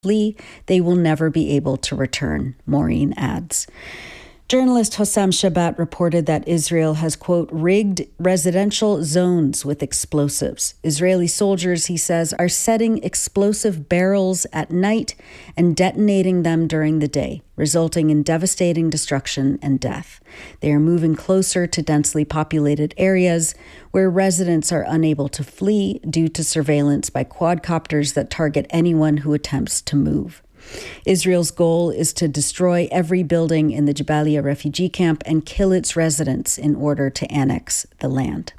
flee, they will never be able to return, Maureen adds. Journalist Hossam Shabat reported that Israel has, quote, rigged residential zones with explosives. Israeli soldiers, he says, are setting explosive barrels at night and detonating them during the day, resulting in devastating destruction and death. They are moving closer to densely populated areas where residents are unable to flee due to surveillance by quadcopters that target anyone who attempts to move. Israel's goal is to destroy every building in the Jabalia refugee camp and kill its residents in order to annex the land.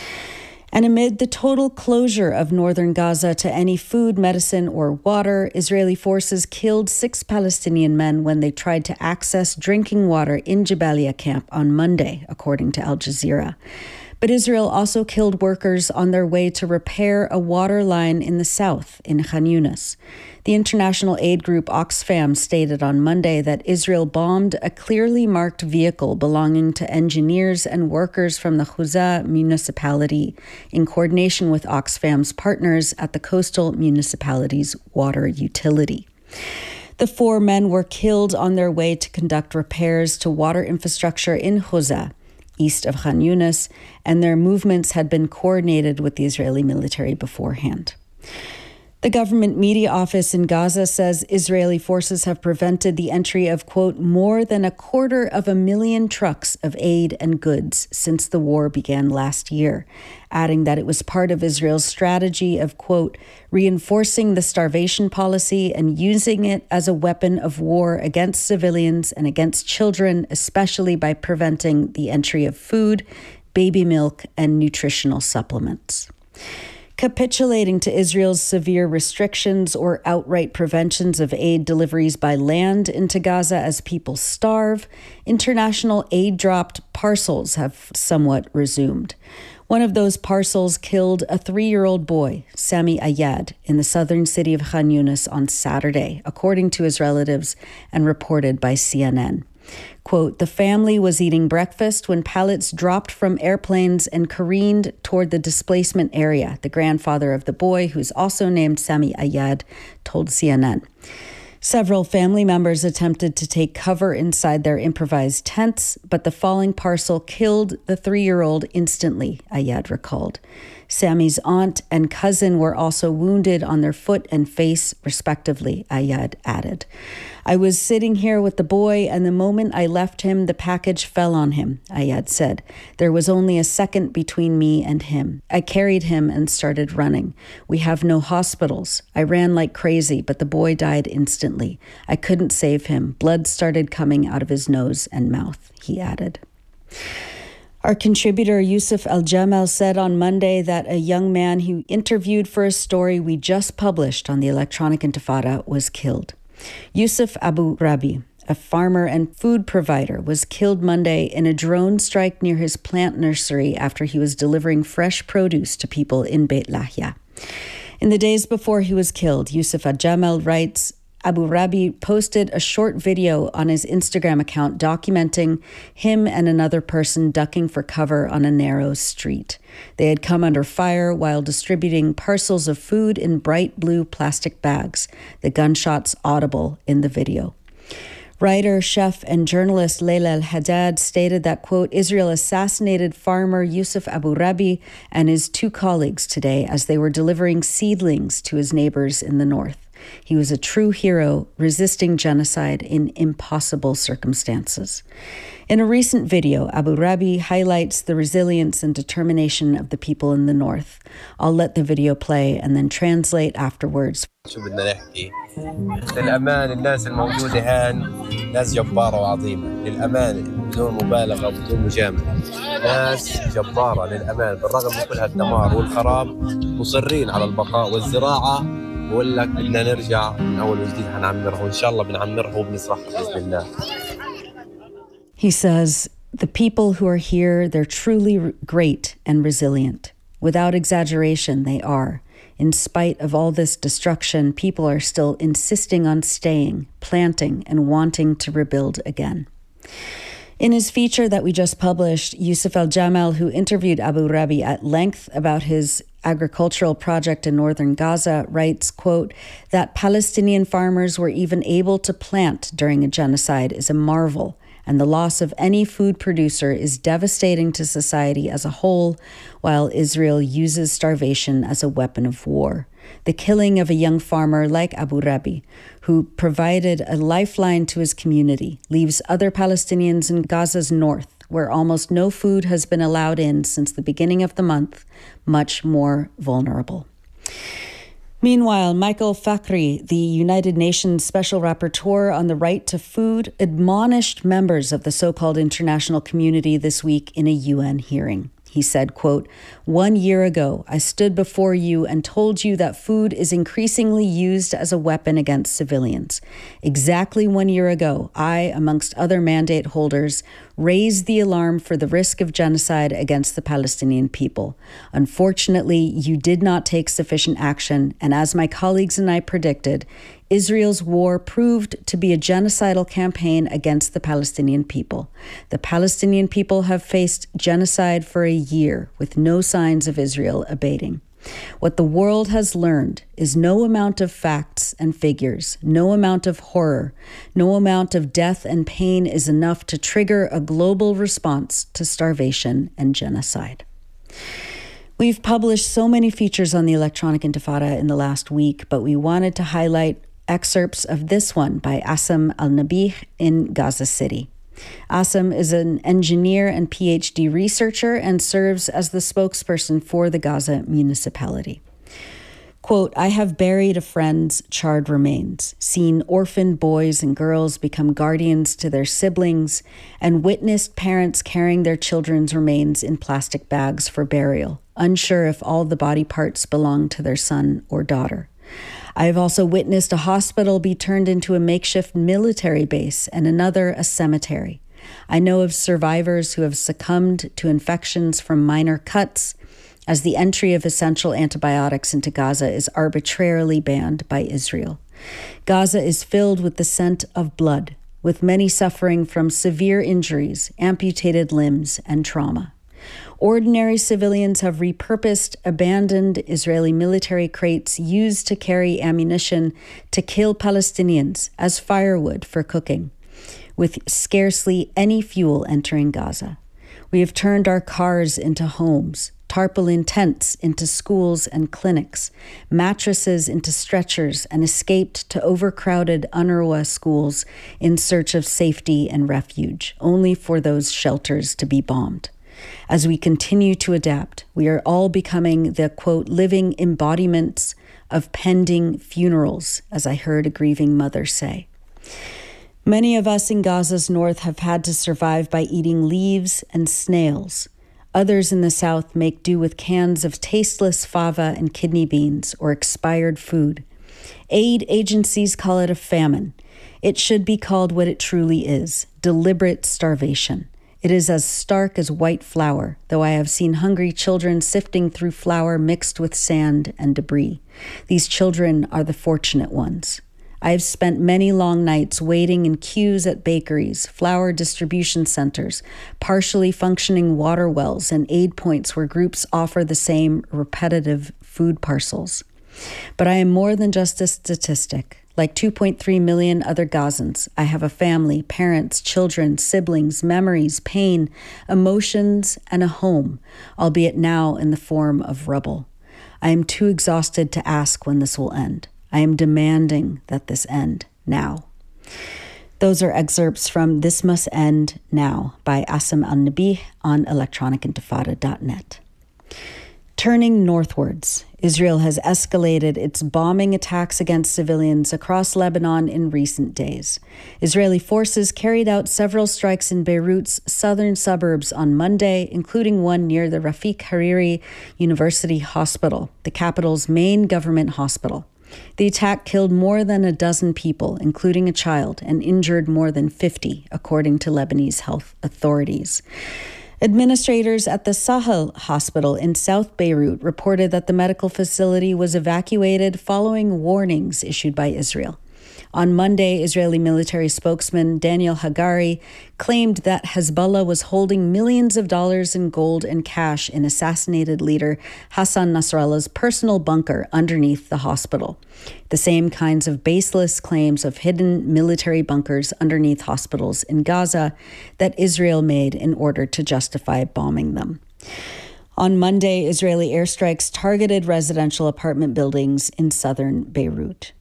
And amid the total closure of northern Gaza to any food, medicine, or water, Israeli forces killed 6 Palestinian men when they tried to access drinking water in Jabalia camp on Monday, according to Al Jazeera. But Israel also killed workers on their way to repair a water line in the south, in Khan Yunis. The international aid group Oxfam stated on Monday that Israel bombed a clearly marked vehicle belonging to engineers and workers from the Khuza municipality in coordination with Oxfam's partners at the coastal municipality's water utility. The 4 men were killed on their way to conduct repairs to water infrastructure in Khuza, east of Khan Yunis, and their movements had been coordinated with the Israeli military beforehand. The government media office in Gaza says Israeli forces have prevented the entry of, quote, more than 250,000 trucks of aid and goods since the war began last year, adding that it was part of Israel's strategy of, quote, reinforcing the starvation policy and using it as a weapon of war against civilians and against children, especially by preventing the entry of food, baby milk, and nutritional supplements. Capitulating to Israel's severe restrictions or outright preventions of aid deliveries by land into Gaza as people starve, international aid-dropped parcels have somewhat resumed. One of those parcels killed a 3-year-old boy, Sami Ayad, in the southern city of Khan Yunis on Saturday, according to his relatives and reported by CNN. Quote, the family was eating breakfast when pallets dropped from airplanes and careened toward the displacement area, the grandfather of the boy, who's also named Sami Ayad, told CNN. Several family members attempted to take cover inside their improvised tents, but the falling parcel killed the 3-year-old instantly, Ayad recalled. Sami's aunt and cousin were also wounded on their foot and face, respectively, Ayad added. I was sitting here with the boy, and the moment I left him, the package fell on him, Ayad said. There was only a second between me and him. I carried him and started running. We have no hospitals. I ran like crazy, but the boy died instantly. I couldn't save him. Blood started coming out of his nose and mouth, he added. Our contributor Yusuf Al-Jamal said on Monday that a young man he interviewed for a story we just published on the Electronic Intifada was killed. Yusuf Abu Rabi, a farmer and food provider, was killed Monday in a drone strike near his plant nursery after he was delivering fresh produce to people in Beit Lahia. In the days before he was killed, Yusuf Al-Jamal writes, Abu Rabi posted a short video on his Instagram account documenting him and another person ducking for cover on a narrow street. They had come under fire while distributing parcels of food in bright blue plastic bags, the gunshots audible in the video. Writer, chef, and journalist Layla Al-Haddad stated that, quote, Israel assassinated farmer Yusuf Abu Rabi and his 2 colleagues today as they were delivering seedlings to his neighbors in the north. He was a true hero, resisting genocide in impossible circumstances. In a recent video, Abu Rabi highlights the resilience and determination of the people in the north. I'll let the video play and then translate afterwards. شو بدنا نحكي؟ للأمان الناس الموجودة هان ناس جبارة وعظيمة، للأمان بدون مبالغة وبدون مجاملة، ناس جبارة للأمان بالرغم من كل هالدمار والخراب مصرين على البقاء والزراعة. بقول لك بدنا نرجع من أول وجديد هنعمرها وإن شاء الله بنعمرها وبنزرعها بإذن الله. He says, the people who are here, they're truly great and resilient. Without exaggeration, they are. In spite of all this destruction, people are still insisting on staying, planting, and wanting to rebuild again. In his feature that we just published, Yusuf Al-Jamal, who interviewed Abu Rabi at length about his agricultural project in northern Gaza, writes, quote, that Palestinian farmers were even able to plant during a genocide is a marvel, and the loss of any food producer is devastating to society as a whole, while Israel uses starvation as a weapon of war. The killing of a young farmer like Abu Rabi, who provided a lifeline to his community, leaves other Palestinians in Gaza's north, where almost no food has been allowed in since the beginning of the month, much more vulnerable. Meanwhile, Michael Fakhri, the United Nations Special Rapporteur on the Right to Food, admonished members of the so-called international community this week in a UN hearing. He said, quote, 1 year ago, I stood before you and told you that food is increasingly used as a weapon against civilians. Exactly 1 year ago, I, amongst other mandate holders, raised the alarm for the risk of genocide against the Palestinian people. Unfortunately, you did not take sufficient action, and as my colleagues and I predicted, Israel's war proved to be a genocidal campaign against the Palestinian people. The Palestinian people have faced genocide for a year with no signs of Israel abating. What the world has learned is no amount of facts and figures, no amount of horror, no amount of death and pain is enough to trigger a global response to starvation and genocide. We've published so many features on the Electronic Intifada in the last week, but we wanted to highlight excerpts of this one by Assam Al-Nabih in Gaza City. Assam is an engineer and PhD researcher and serves as the spokesperson for the Gaza municipality. Quote, I have buried a friend's charred remains, seen orphaned boys and girls become guardians to their siblings, and witnessed parents carrying their children's remains in plastic bags for burial, unsure if all the body parts belong to their son or daughter. I have also witnessed a hospital be turned into a makeshift military base and another a cemetery. I know of survivors who have succumbed to infections from minor cuts, as the entry of essential antibiotics into Gaza is arbitrarily banned by Israel. Gaza is filled with the scent of blood, with many suffering from severe injuries, amputated limbs, and trauma. Ordinary civilians have repurposed abandoned Israeli military crates used to carry ammunition to kill Palestinians as firewood for cooking, with scarcely any fuel entering Gaza. We have turned our cars into homes, tarpaulin tents into schools and clinics, mattresses into stretchers, and escaped to overcrowded UNRWA schools in search of safety and refuge, only for those shelters to be bombed. As we continue to adapt, we are all becoming the, quote, living embodiments of pending funerals, as I heard a grieving mother say. Many of us in Gaza's north have had to survive by eating leaves and snails. Others in the south make do with cans of tasteless fava and kidney beans or expired food. Aid agencies call it a famine. It should be called what it truly is, deliberate starvation. It is as stark as white flour, though I have seen hungry children sifting through flour mixed with sand and debris. These children are the fortunate ones. I have spent many long nights waiting in queues at bakeries, flour distribution centers, partially functioning water wells, and aid points where groups offer the same repetitive food parcels. But I am more than just a statistic. Like 2.3 million other Gazans, I have a family, parents, children, siblings, memories, pain, emotions, and a home, albeit now in the form of rubble. I am too exhausted to ask when this will end. I am demanding that this end now. Those are excerpts from This Must End Now by Assam Al-Nabih on electronicintifada.net. Turning northwards, Israel has escalated its bombing attacks against civilians across Lebanon in recent days. Israeli forces carried out several strikes in Beirut's southern suburbs on Monday, including one near the Rafik Hariri University Hospital, the capital's main government hospital. The attack killed more than a dozen people, including a child, and injured more than 50, according to Lebanese health authorities. Administrators at the Sahel Hospital in South Beirut reported that the medical facility was evacuated following warnings issued by Israel. On Monday, Israeli military spokesman Daniel Hagari claimed that Hezbollah was holding millions of dollars in gold and cash in assassinated leader Hassan Nasrallah's personal bunker underneath the hospital. The same kinds of baseless claims of hidden military bunkers underneath hospitals in Gaza that Israel made in order to justify bombing them. On Monday, Israeli airstrikes targeted residential apartment buildings in southern Beirut.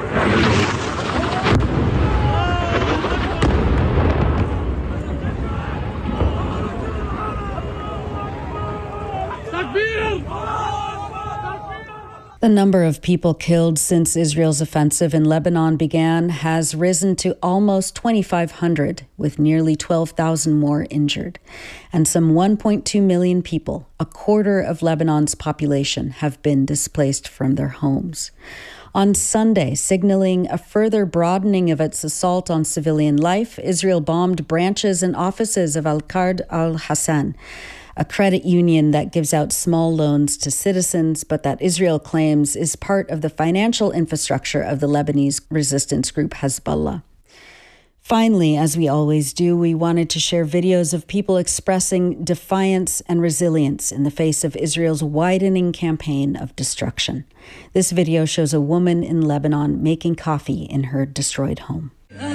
The number of people killed since Israel's offensive in Lebanon began has risen to almost 2,500, with nearly 12,000 more injured. And some 1.2 million people, a quarter of Lebanon's population, have been displaced from their homes. On Sunday, signaling a further broadening of its assault on civilian life, Israel bombed branches and offices of Al-Qard al-Hassan, a credit union that gives out small loans to citizens, but that Israel claims is part of the financial infrastructure of the Lebanese resistance group Hezbollah. Finally, as we always do, we wanted to share videos of people expressing defiance and resilience in the face of Israel's widening campaign of destruction. This video shows a woman in Lebanon making coffee in her destroyed home.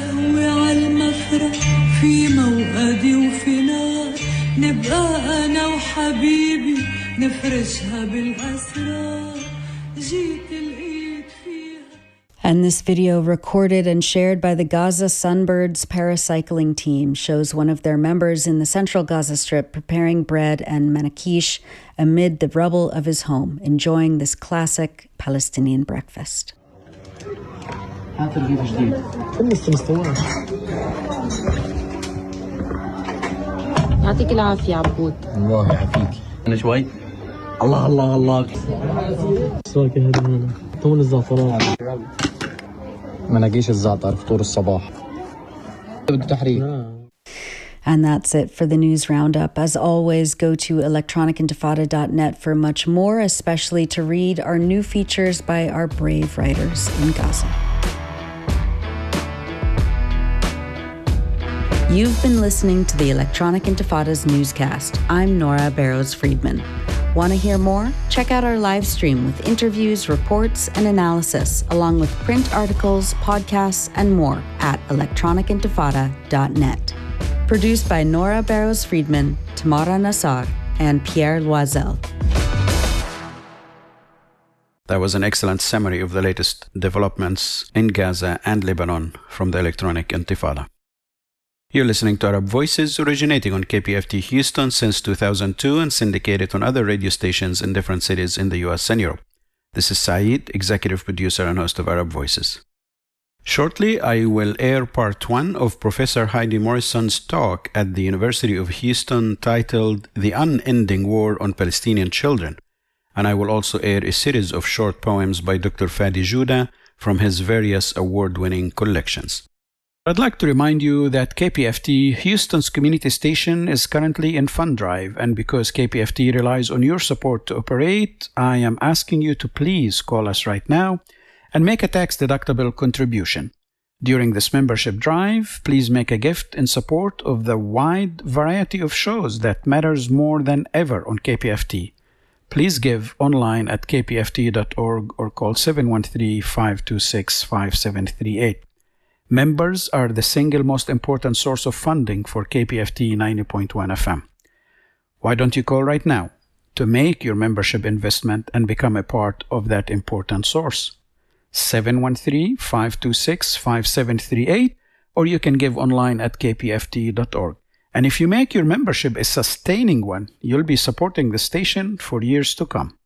نبقى أنا وحبيبي نفرشها بالأسرار جيت لقيت فيها. And this video, recorded and shared by the Gaza Sunbirds paracycling team, shows one of their members in the central Gaza Strip preparing bread and manakish amid the rubble of his home, enjoying this classic Palestinian breakfast. يعطيك العافية عبود. الله يعافيك. أنا شوي. الله الله الله. سواك هذا هنا. طول الزعترات. مناقيش الزعتر فطور الصباح. بده تحريك. And that's it for the news roundup. As always, go to electronicintifada.net for much more, especially to read our new features by our brave writers in Gaza. You've been listening to the Electronic Intifada's newscast. I'm Nora Barrows-Friedman. Want to hear more? Check out our live stream with interviews, reports, and analysis, along with print articles, podcasts, and more at electronicintifada.net. Produced by Nora Barrows-Friedman, Tamara Nassar, and Pierre Loisel. That was an excellent summary of the latest developments in Gaza and Lebanon from the Electronic Intifada. You're listening to Arab Voices, originating on KPFT Houston since 2002 and syndicated on other radio stations in different cities in the US and Europe. This is Saeed, executive producer and host of Arab Voices. Shortly, I will air part 1 of Professor Heidi Morrison's talk at the University of Houston titled The Unending War on Palestinian Children, and I will also air a series of short poems by Dr. Fadi Jouda from his various award-winning collections. I'd like to remind you that KPFT, Houston's community station, is currently in fund drive, and because KPFT relies on your support to operate, I am asking you to please call us right now and make a tax-deductible contribution. During this membership drive, please make a gift in support of the wide variety of shows that matters more than ever on KPFT. Please give online at kpft.org or call 713-526-5738. Members are the single most important source of funding for KPFT 90.1 FM. Why don't you call right now to make your membership investment and become a part of that important source? 713-526-5738, or you can give online at kpft.org. And if you make your membership a sustaining one, you'll be supporting the station for years to come.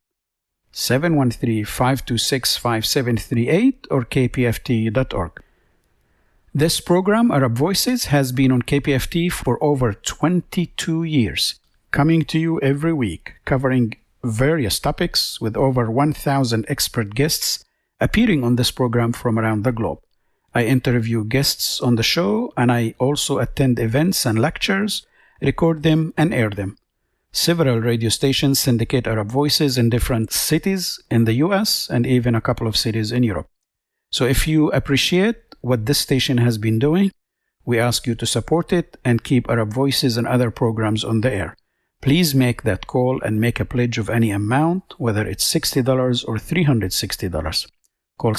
713-526-5738 or kpft.org. This program, Arab Voices, has been on KPFT for over 22 years, coming to you every week, covering various topics with over 1,000 expert guests appearing on this program from around the globe. I interview guests on the show, and I also attend events and lectures, record them, and air them. Several radio stations syndicate Arab Voices in different cities in the US and even a couple of cities in Europe. So if you appreciate what this station has been doing, we ask you to support it and keep Arab Voices and other programs on the air. Please make that call and make a pledge of any amount, whether it's $60 or $360. Call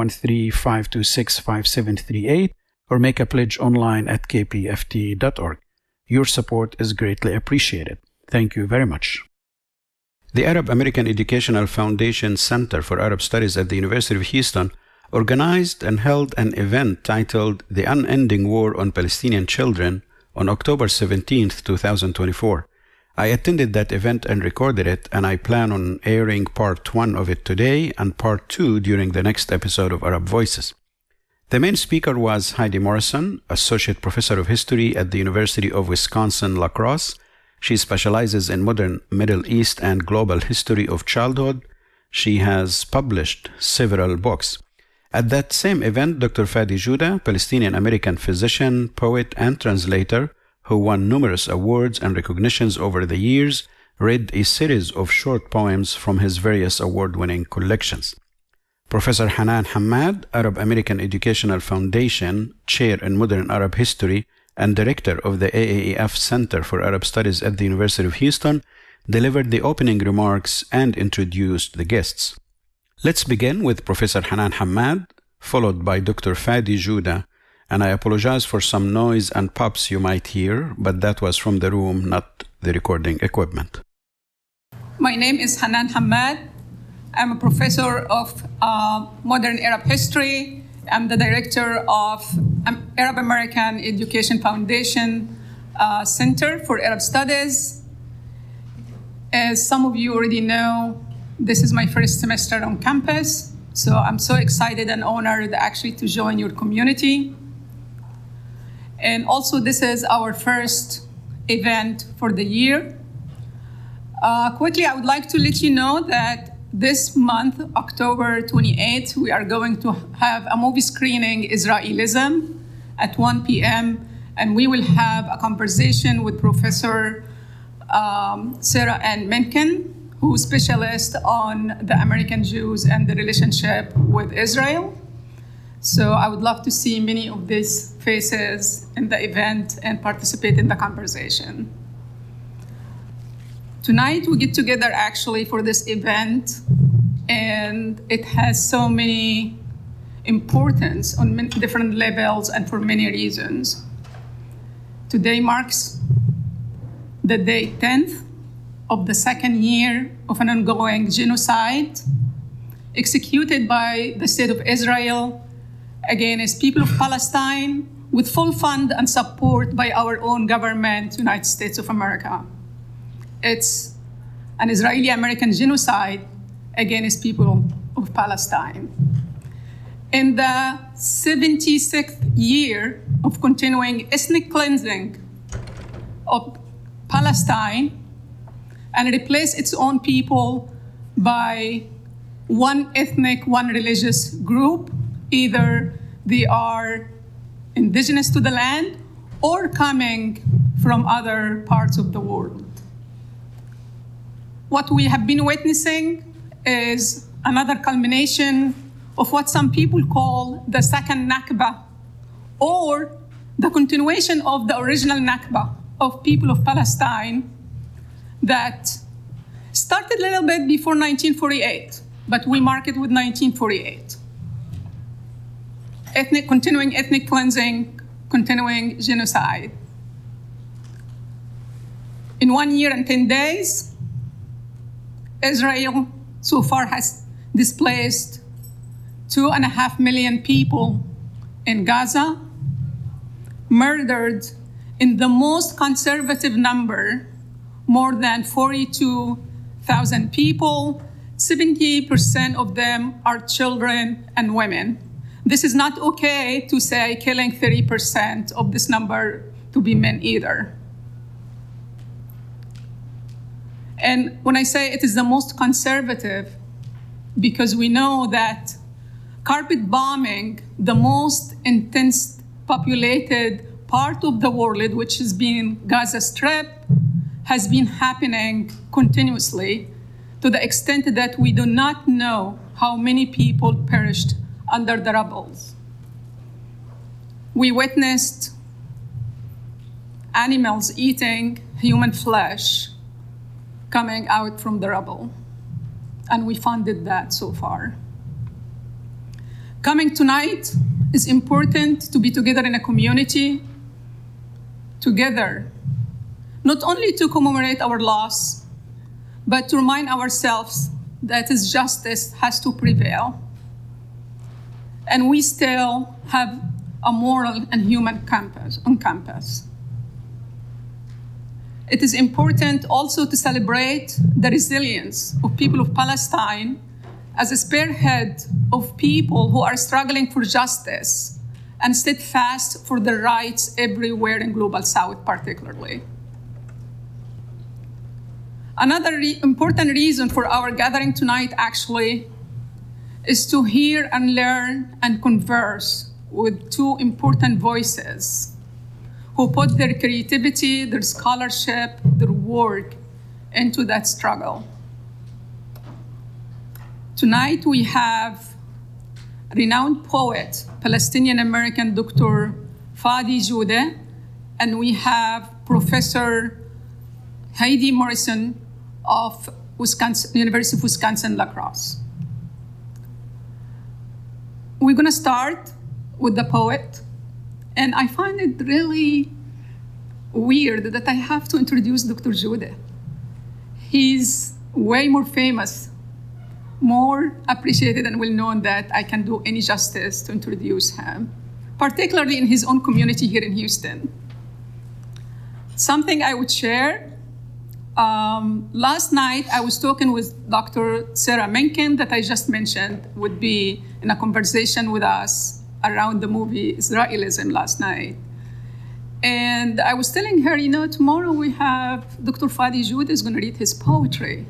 713-526-5738 or make a pledge online at kpft.org. Your support is greatly appreciated. Thank you very much. The Arab American Educational Foundation Center for Arab Studies at the University of Houston organized and held an event titled The Unending War on Palestinian Children on October 17, 2024. I attended that event and recorded it, and I plan on airing part 1 of it today and part 2 during the next episode of Arab Voices. The main speaker was Heidi Morrison, Associate Professor of History at the University of Wisconsin-La Crosse. She specializes in modern Middle East and global history of childhood. She has published several books. At that same event, Dr. Fadi Jouda, Palestinian-American physician, poet, and translator, who won numerous awards and recognitions over the years, read a series of short poems from his various award-winning collections. Professor Hanan Hamad, Arab American Educational Foundation, Chair in Modern Arab History, and Director of the AAEF Center for Arab Studies at the University of Houston, delivered the opening remarks and introduced the guests. Let's begin with Professor Hanan Hamad, followed by Dr. Fadi Jouda, and I apologize for some noise and pops you might hear, but that was from the room, not the recording equipment. My name is Hanan Hamad. I'm a professor of modern Arab history. I'm the director of Arab American Education Foundation Center for Arab Studies. As some of you already know, this is my first semester on campus, so I'm so excited and honored actually to join your community. And also, this is our first event for the year. Quickly, I would like to let you know that this month, October 28th, we are going to have a movie screening, Israelism, at 1 p.m., and we will have a conversation with Professor Sarah Ann Menken, who is a specialist on the American Jews and the relationship with Israel. So I would love to see many of these faces in the event and participate in the conversation. Tonight, we get together actually for this event, and it has so many importance on many different levels and for many reasons. Today marks the day 10th of the second year of an ongoing genocide executed by the State of Israel against people of Palestine with full fund and support by our own government, United States of America. It's an Israeli-American genocide against people of Palestine. In the 76th year of continuing ethnic cleansing of Palestine and replace its own people by one ethnic, one religious group, either they are indigenous to the land or coming from other parts of the world. What we have been witnessing is another culmination of what some people call the second Nakba, or the continuation of the original Nakba of people of Palestine that started a little bit before 1948, but we mark it with 1948. Continuing ethnic cleansing, continuing genocide. In 1 year and 10 days, Israel so far has displaced 2.5 million people in Gaza, murdered in the most conservative number, more than 42,000 people. 70% of them are children and women. This is not okay to say killing 30% of this number to be men either. And when I say it is the most conservative, because we know that carpet bombing, the most intense populated part of the world, which has been Gaza Strip, has been happening continuously to the extent that we do not know how many people perished under the rubble. we witnessed animals eating human flesh coming out from the rubble, and we funded that so far. Coming tonight is important to be together in a community, together, not only to commemorate our loss, but to remind ourselves that justice has to prevail. And we still have a moral and human compass. It is important also to celebrate the resilience of people of Palestine as a spearhead of people who are struggling for justice and steadfast for their rights everywhere in Global South particularly. Another important reason for our gathering tonight actually is to hear and learn and converse with two important voices who put their creativity, their scholarship, their work into that struggle. Tonight we have renowned poet, Palestinian-American Dr. Fadi Joudah, and we have Professor Heidi Morrison of University of Wisconsin-La Crosse. We're gonna start with the poet, and I find it really weird that I have to introduce Dr. Joudah. He's way more famous, more appreciated and well-known that I can do any justice to introduce him, particularly in his own community here in Houston. Something I would share, last night I was talking with Dr. Sarah Menken that I just mentioned would be in a conversation with us around the movie Israelism last night. And I was telling her, you know, tomorrow we have Dr. Fadi Joudah is gonna read his poetry.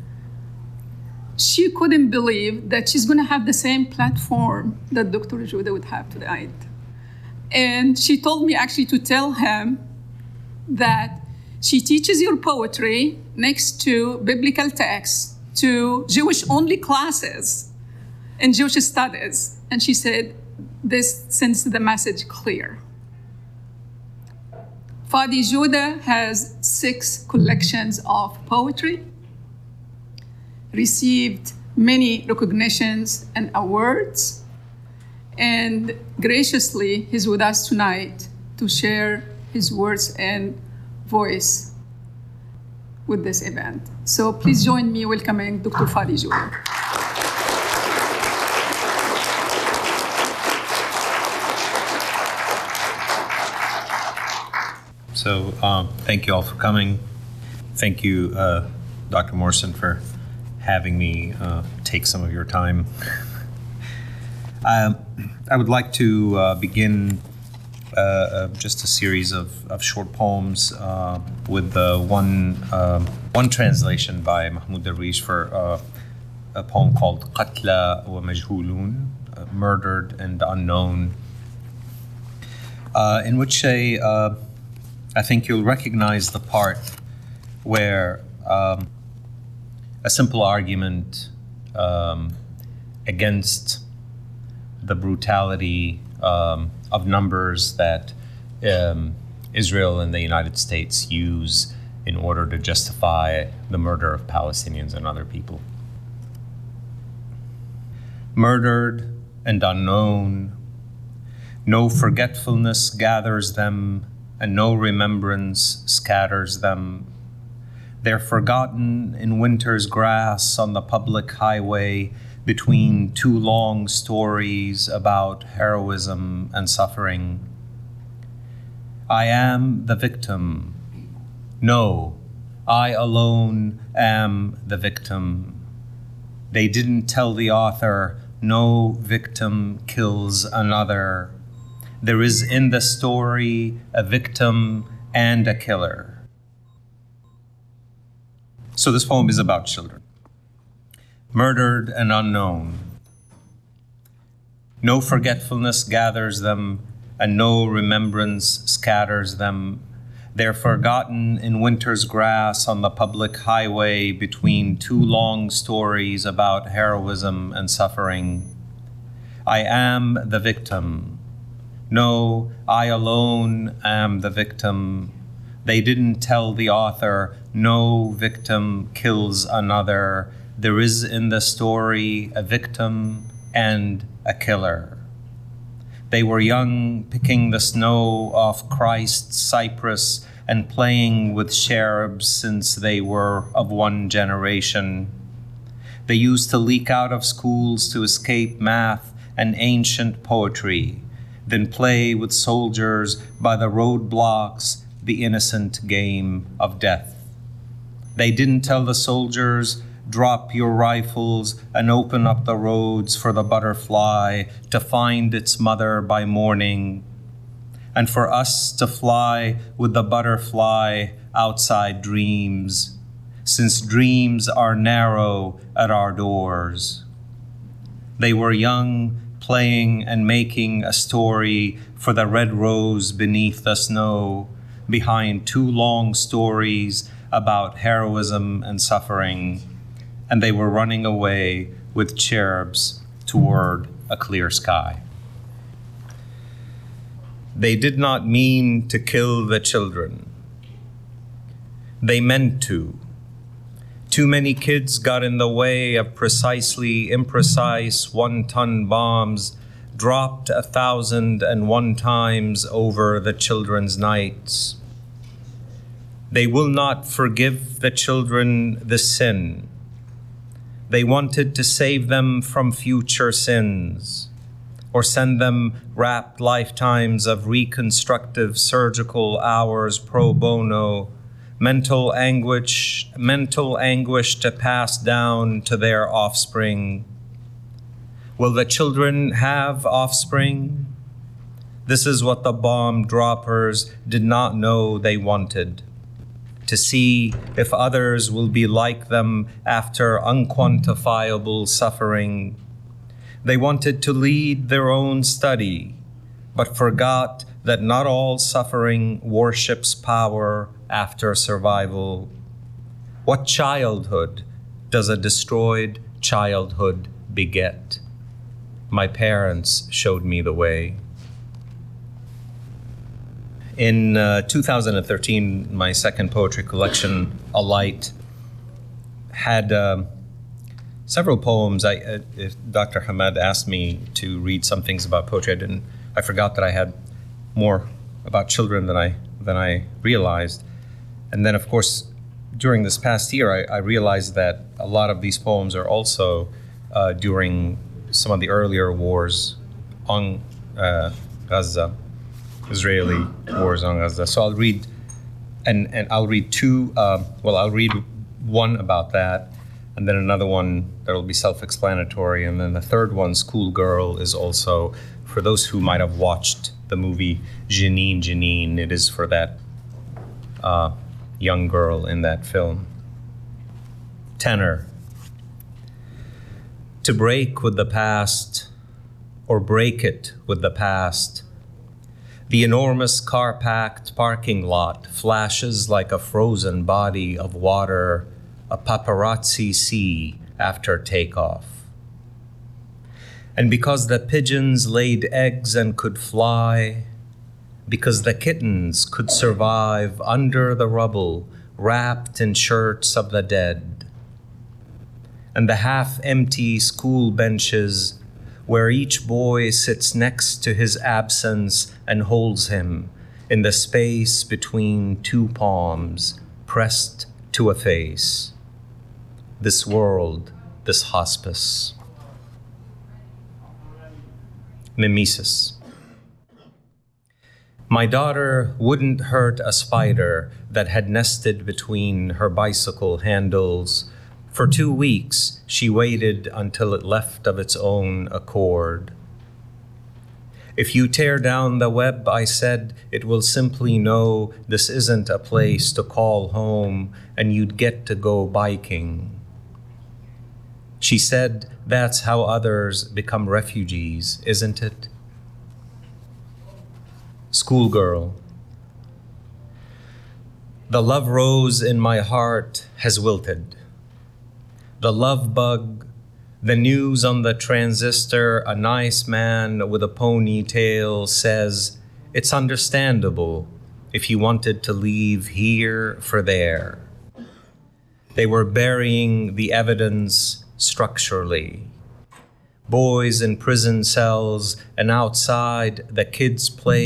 She couldn't believe that she's gonna have the same platform that Dr. Joudah would have tonight. And she told me actually to tell him that she teaches your poetry next to biblical texts to Jewish-only classes in Jewish studies. And she said, this sends the message clear. Fadi Joudah has 6 collections of poetry, received many recognitions and awards, and graciously he's with us tonight to share his words and voice with this event. So please join me welcoming Dr. Fadi Joudah. So thank you all for coming. Thank you, Dr. Morrison, for having me take some of your time. I would like to begin just a series of short poems with one translation by Mahmoud Darwish for a poem called Qatla wa Majhulun, Murdered and Unknown, in which I think you'll recognize the part where a simple argument against the brutality of numbers that Israel and the United States use in order to justify the murder of Palestinians and other people. Murdered and unknown, no forgetfulness gathers them, and no remembrance scatters them. They're forgotten in winter's grass on the public highway between 2 long stories about heroism and suffering. I am the victim. No, I alone am the victim. They didn't tell the author, no victim kills another. There is in the story a victim and a killer. So this poem is about children. Murdered and unknown. No forgetfulness gathers them, and no remembrance scatters them. They're forgotten in winter's grass on the public highway between 2 long stories about heroism and suffering. I am the victim. No, I alone am the victim. They didn't tell the author, no victim kills another. There is in the story a victim and a killer. They were young, picking the snow off Christ's cypress and playing with cherubs since they were of one generation. They used to leak out of schools to escape math and ancient poetry, then play with soldiers by the roadblocks, the innocent game of death. They didn't tell the soldiers, drop your rifles and open up the roads for the butterfly to find its mother by morning, and for us to fly with the butterfly outside dreams, since dreams are narrow at our doors. They were young, playing and making a story for the red rose beneath the snow, behind two long stories about heroism and suffering, and they were running away with cherubs toward a clear sky. They did not mean to kill the children. They meant to. Too many kids got in the way of precisely imprecise one-ton bombs dropped 1,001 times over the children's nights. They will not forgive the children the sin. They wanted to save them from future sins, or send them wrapped lifetimes of reconstructive surgical hours pro bono, mental anguish to pass down to their offspring. Will the children have offspring? This is what the bomb droppers did not know they wanted. To see if others will be like them after unquantifiable suffering. They wanted to lead their own study, but forgot that not all suffering worships power after survival. What childhood does a destroyed childhood beget? My parents showed me the way. In 2013, my second poetry collection, A Light, had several poems. Dr. Hamed asked me to read some things about poetry. I forgot that I had more about children than I realized. And then, of course, during this past year, I realized that a lot of these poems are also during some of the earlier wars on Gaza. Israeli wars on Gaza. So I'll read, and I'll read two, I'll read one about that, and then another one that'll be self-explanatory, and then the third one, Schoolgirl, is also for those who might have watched the movie Janine, Janine. It is for that young girl in that film. Tenor. To break with the past, or break it with the past, the enormous car-packed parking lot flashes like a frozen body of water, a paparazzi see after takeoff. And because the pigeons laid eggs and could fly, because the kittens could survive under the rubble, wrapped in shirts of the dead, and the half-empty school benches where each boy sits next to his absence and holds him in the space between two palms pressed to a face. This world, this hospice. Mimesis. My daughter wouldn't hurt a spider that had nested between her bicycle handles. For 2 weeks, she waited until it left of its own accord. If you tear down the web, I said, it will simply know this isn't a place to call home, and you'd get to go biking. She said, that's how others become refugees, isn't it? Schoolgirl. The love rose in my heart has wilted. The love bug, The news on the transistor, a nice man with a ponytail says, it's understandable if he wanted to leave here for there. They were burying the evidence structurally. Boys in prison cells, and outside the kids play